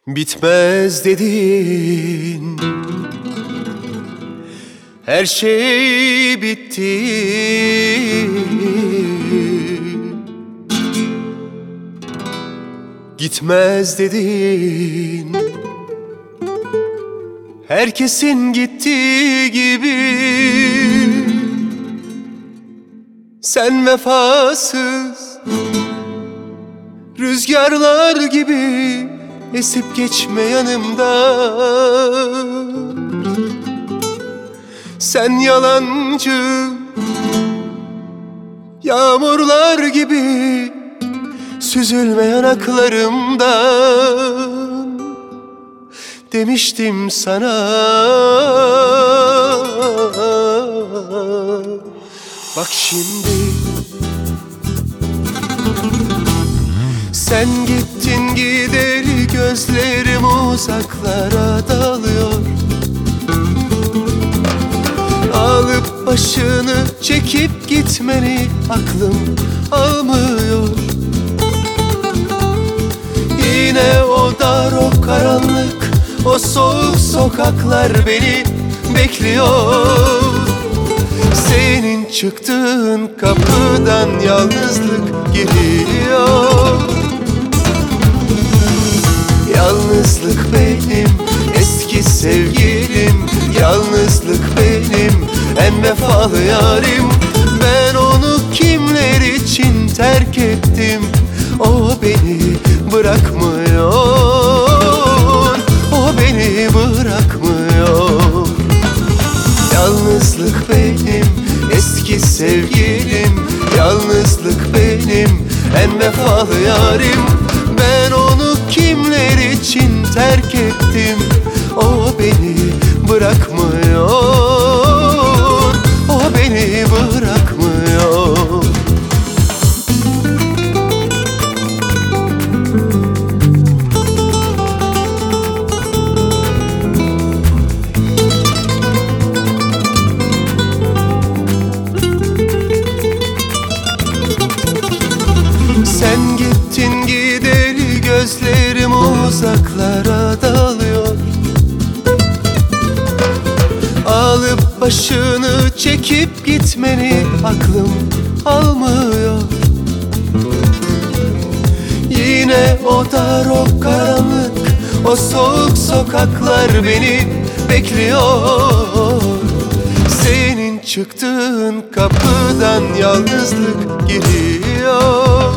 Bitmez dedin, her şey bitti. Gitmez dedin, herkesin gittiği gibi. Sen vefasız rüzgarlar gibi esip geçme yanımdan. Sen yalancı yağmurlar gibi süzülme yanaklarımdan. Demiştim sana, bak şimdi sen gittin gideri, gözlerim uzaklara dalıyor. Alıp başını çekip gitmeni aklım almıyor. Yine o dar, o karanlık, o soğuk sokaklar beni bekliyor. Senin çıktığın kapıdan yalnızlık geliyor. Yalnızlık benim eski sevgilim, yalnızlık benim en vefalı yarim. Ben onu kimler için terk ettim, o beni bırakmıyor, o beni bırakmıyor. Yalnızlık benim eski sevgilim, yalnızlık benim en vefalı yarim. Ben onu kimler için terk ettim, o beni bırakmıyor, o beni bırakmıyor. Sen gittin gideli, gözlerim uzaklara dalıyor. Alıp başını çekip gitmeni aklım almıyor. Yine o dar, o karanlık, o soğuk sokaklar beni bekliyor. Senin çıktığın kapıdan yalnızlık geliyor.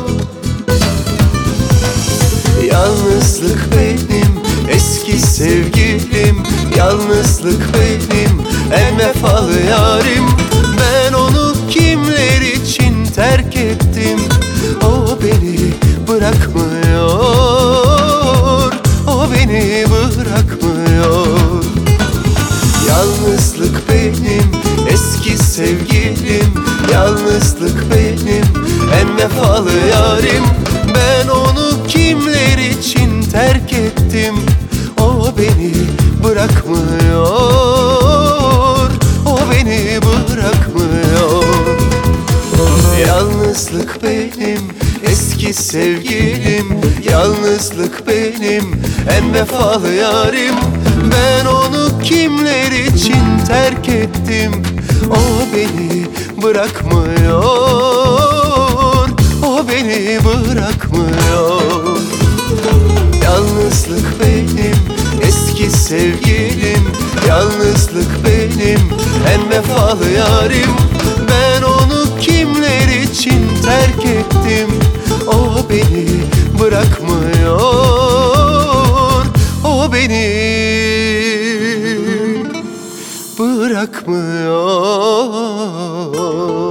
Yalnızlık benim eski sevgilim, yalnızlık benim en vefalı yarim. Ben onu kimler için terk ettim, o beni bırakmıyor, o beni bırakmıyor. Yalnızlık benim eski sevgilim, yalnızlık benim en vefalı yarim. Ben onu kimler için terk ettim, o beni bırakmıyor, o beni bırakmıyor. Yalnızlık benim eski sevgilim, yalnızlık benim en vefalı yarim. Ben onu kimler için terk ettim, o beni bırakmıyor, o beni bırakmıyor. Yalnızlık benim eski sevgilim, yalnızlık benim en vefalı yarim. Ben onu kimler için terk ettim, o beni bırakmıyor, o beni bırakmıyor.